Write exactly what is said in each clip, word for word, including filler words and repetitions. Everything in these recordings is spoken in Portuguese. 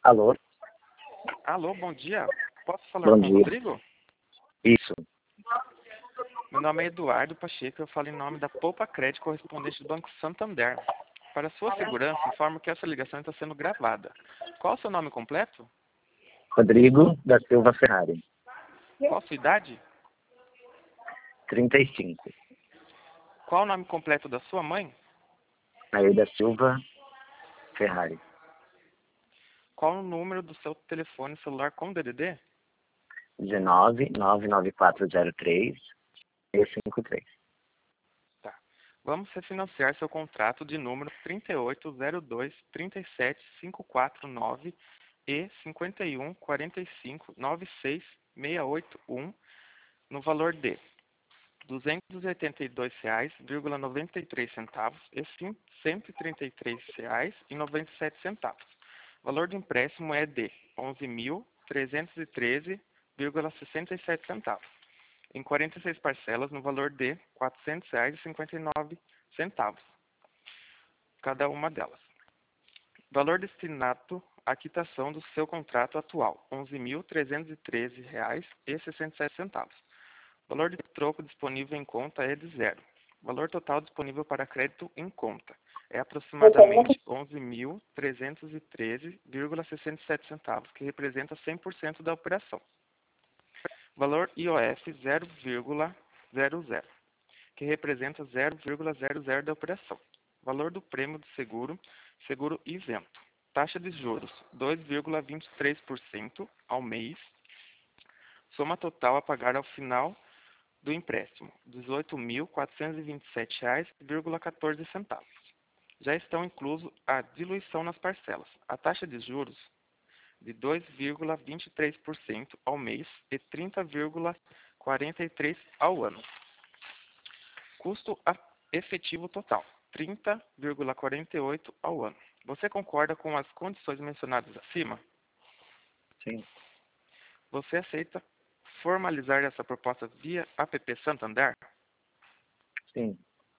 Alô? Alô, bom dia. Posso falar Bom com o dia. Rodrigo? Isso. Meu nome é Eduardo Pacheco, eu falo em nome da Poupa Crédito, correspondente do Banco Santander. Para sua segurança, informo que essa ligação está sendo gravada. Qual o seu nome completo? Rodrigo da Silva Ferrari. Qual a sua idade? trinta e cinco. Qual o nome completo da sua mãe? Aida Silva Ferrari. Qual o número do seu telefone celular com D D D? dezenove, nove nove quatro zero três, seis cinco três. Tá. Vamos refinanciar seu contrato de número trinta e oito, zero dois, trinta e sete, cinco quatro nove e cinquenta e um, quarenta e cinco, noventa e seis, seiscentos e oitenta e um no valor de duzentos e oitenta e dois reais e noventa e três centavos e cento e trinta e três reais e noventa e sete centavos. O valor do empréstimo é de onze mil trezentos e treze vírgula sessenta e sete centavos, em quarenta e seis parcelas no valor de quatrocentos reais e cinquenta e nove centavos, cada uma delas. Valor destinado à quitação do seu contrato atual, onze mil trezentos e treze reais e sessenta e sete centavos. Valor de troco disponível em conta é de zero. Valor total disponível para crédito em conta é aproximadamente onze mil trezentos e treze vírgula sessenta e sete centavos, que representa cem por cento da operação. Valor I O F zero vírgula zero zero, que representa zero vírgula zero zero da operação. Valor do prêmio de seguro, seguro isento. Taxa de juros dois vírgula vinte e três por cento ao mês. Soma total a pagar ao final do empréstimo, dezoito mil quatrocentos e vinte e sete reais e quatorze centavos. Já estão incluso a diluição nas parcelas. A taxa de juros de dois vírgula vinte e três por cento ao mês e trinta vírgula quarenta e três por cento ao ano. Custo efetivo total, trinta vírgula quarenta e oito por cento ao ano. Você concorda com as condições mencionadas acima? Sim. Você aceita formalizar essa proposta via app Santander? Sim.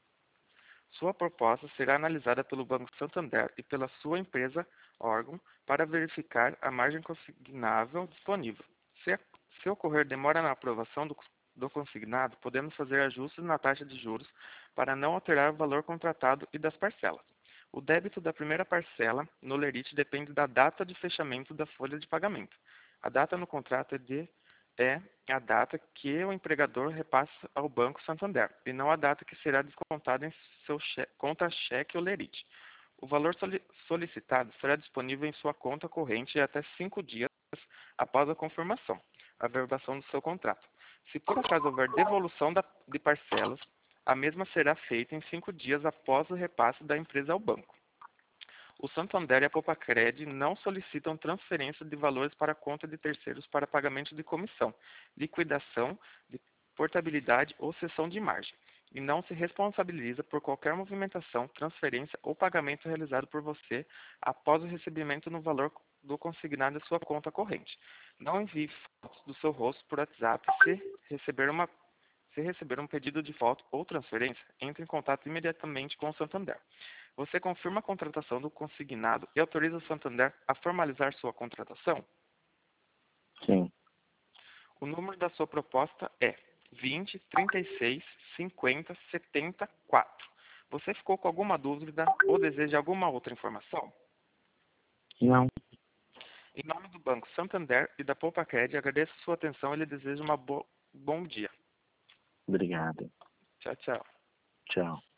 Sua proposta será analisada pelo Banco Santander e pela sua empresa órgão para verificar a margem consignável disponível. Se, se ocorrer demora na aprovação do, do consignado, podemos fazer ajustes na taxa de juros para não alterar o valor contratado e das parcelas. O débito da primeira parcela no lerite depende da data de fechamento da folha de pagamento. A data no contrato é de é a data que o empregador repassa ao Banco Santander, e não a data que será descontada em seu che conta-cheque ou lerite. O valor soli solicitado será disponível em sua conta corrente até cinco dias após a confirmação, a verbação do seu contrato. Se por acaso houver devolução da, de parcelas, a mesma será feita em cinco dias após o repasse da empresa ao banco. O Santander e a Poupa-Cred não solicitam transferência de valores para a conta de terceiros para pagamento de comissão, liquidação, de portabilidade ou cessão de margem, e não se responsabiliza por qualquer movimentação, transferência ou pagamento realizado por você após o recebimento no valor do consignado em sua conta corrente. Não envie fotos do seu rosto por WhatsApp se receber uma Se receber um pedido de foto ou transferência, entre em contato imediatamente com o Santander. Você confirma a contratação do consignado e autoriza o Santander a formalizar sua contratação? Sim. O número da sua proposta é vinte, trinta e seis, cinquenta, setenta e quatro. Você ficou com alguma dúvida ou deseja alguma outra informação? Não. Em nome do Banco Santander e da Poupa-Cred, agradeço sua atenção e lhe desejo um bo bom dia. Obrigado. Tchau, tchau. Tchau.